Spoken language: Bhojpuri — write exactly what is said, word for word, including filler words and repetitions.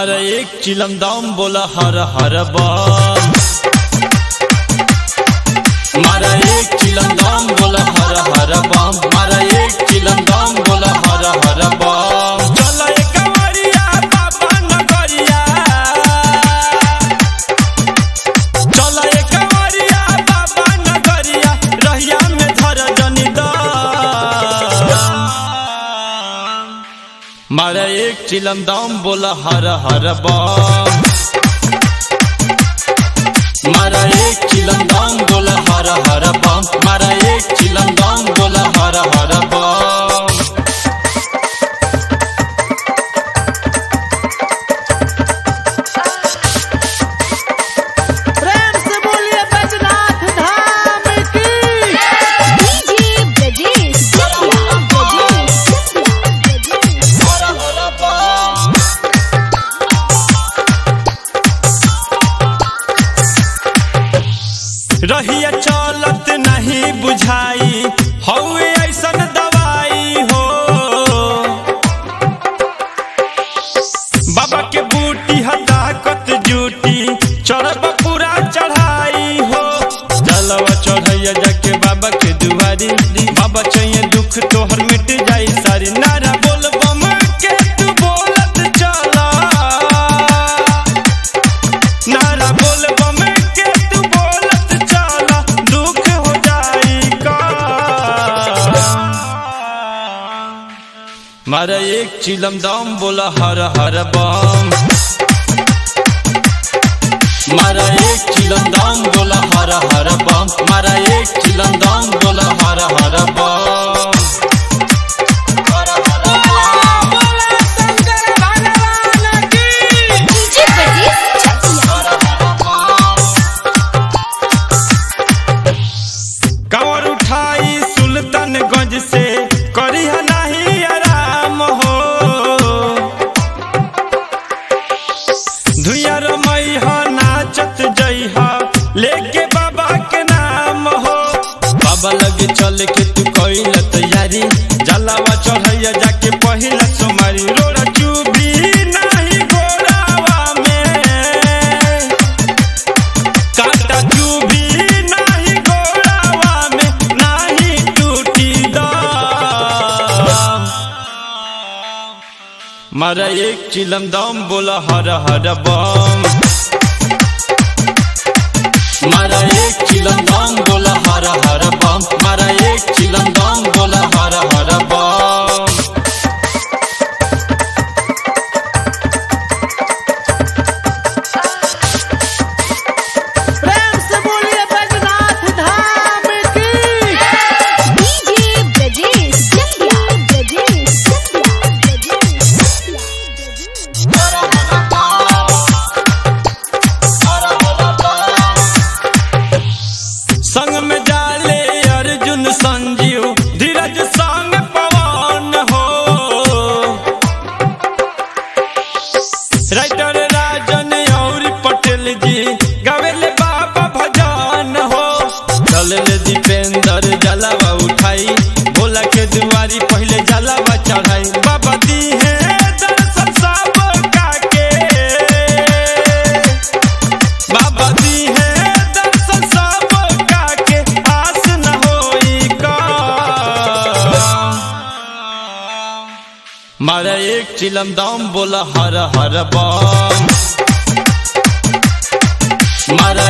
मारा एक चिलम दम बोला हर हर बम। मारा एक चिलम दम बोला हर हर बम। मारा एक चिलम दम बोला हर हर बम। चला एक वरिया बाबा नगरिया, चला एक वरिया बाबा नगरिया, रहिया में धर जनी दम। मारा एक चिलम दम बोला हर हर बम। मारा एक चिलम दम बोला हर हर बम। मारा एक चिलम दम बोला हर हर बम। प्रेम से बोलिए बैजनाथ धाम की। डीजे ब्रजेश जटिया ब्रजेश हर हर बम। रहिया चलत नहीं बुझाई, हौवे ऐसन दवाई हो। बाबा के बूटी हताकत जूटी, चढ़ब पूरा चढ़ाई हो। जलवा चढ़ैया जाके बाबा के दुआरी, बाबा चाहिए दुख तोहर मिट जाई सारी। नारा बोल बम के तू बोलत चला, नारा बोल बम के तू बोलत चला, दुख हो जाई का। मारा एक चिलम दम बोला हर हर बम। मारा एक चिलम दम बोला हर हर बम। मारा एक चिलम दम बोला हर हर बम। हर हर बम। बोला शंकर भगवान की। डीजे ब्रजेश जटिया हर हर बम। कांवर उठाई सुल्तानगंज से, करिहा नहीं आराम हो। धुइया रमैहा नाचत जइहा, लेके बाबा के नाम हो। बाबा लगे चल के तू कइला तैयारी, जलावा चढ़ैया जाके पहिला सोमारी। रोड़ा चुभी नहीं गोरावा में, काटा चुभी नहीं गोरावा में, नहीं टूटी दम। मारा एक चिलम दम बोला हर हर बम। मारा एक चिलम दम बोला हर हर बम। मारा एक चिलम दम बोला हर हर बम। प्रेम से बोलिए बैजनाथ धाम की। डीजे ब्रजेश जटिया ब्रजेश जटिया ब्रजेश हर हर बम। हर हर बम। संग में जाले अर्जुन संजीव, धीरज संग पवन हो। राइटर राजन और पटेल जी गावेले बाबा भजन हो। चलले दीपेंद्र जलावा उठाई, भोला के दुआरी पहले जलावा चढ़ाई। बाबा दी है दर्शन सब काके, बाबा दी है दर्शन सब काके, आस न होई का। मारा एक चिलम दम बोला हर हर बम। मारा